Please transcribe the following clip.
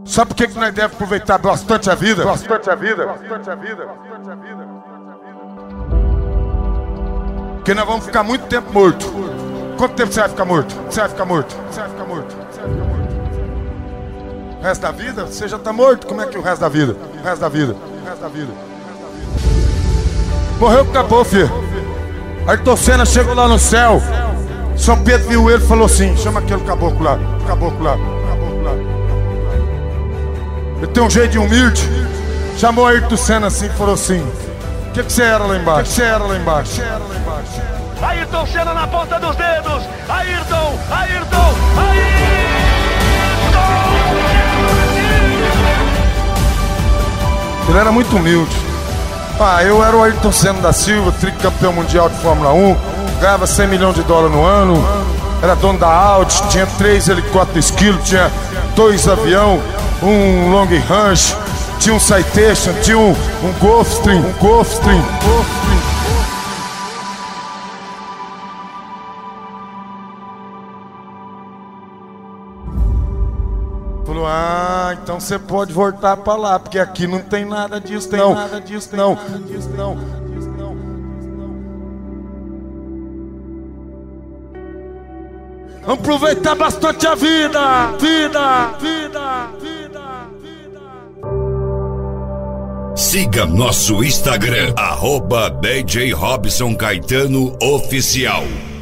Sabe por que nós devemos aproveitar bastante a vida? Bastante a vida. Porque nós vamos ficar muito tempo morto. Quanto tempo você vai ficar morto? Você vai ficar morto? Você vai ficar morto? Você vai ficar morto? O resto da vida? Você já tá morto? Como é que é o resto da vida? O resto da vida? O resto da vida? Morreu, acabou, filho. Ayrton Senna chegou lá no céu. São Pedro viu ele e falou assim: chama aquele caboclo lá. Caboclo lá. Caboclo lá. Ele tem um jeito de humilde. Chamou Ayrton Senna assim e falou assim: o que você era lá embaixo? O que você era lá embaixo? Você era lá embaixo? Ayrton Senna na ponta dos dedos. Ayrton. Ele era muito humilde. Eu era o Ayrton Senna da Silva, tricampeão mundial de Fórmula 1, ganhava $100 milhões no ano, era dono da Audi, tinha 3 helicópteros esquilo, tinha 2 aviões, um long range, tinha um Citation, tinha um Gulfstream. Falou: então você pode voltar pra lá, porque aqui não tem nada disso, não. Vamos aproveitar bastante a vida. Siga nosso Instagram, @DJ Robson Caetano Oficial.